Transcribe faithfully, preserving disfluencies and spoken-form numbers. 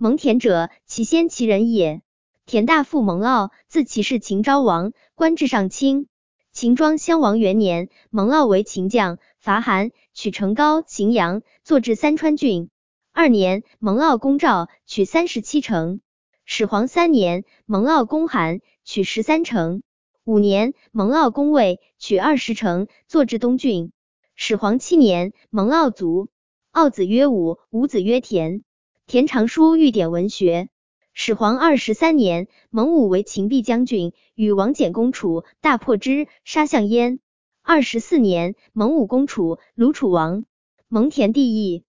蒙恬者，其先其人也。田大父蒙骜，自其氏秦昭王，官至上卿。秦庄襄王元年，蒙骜为秦将，伐韩，取成皋、荥阳，坐至三川郡。二年，蒙骜攻赵，取三十七城。始皇三年，蒙骜攻韩，取十三城。五年，蒙骜攻魏，取二十城，坐至东郡。始皇七年，蒙骜卒。傲子曰武，武子曰田。田常书御典文学。始皇二十三年，蒙武为秦毕将军，与王翦攻楚，大破之，杀项燕。二十四年，蒙武攻楚，虏楚王。蒙恬帝义。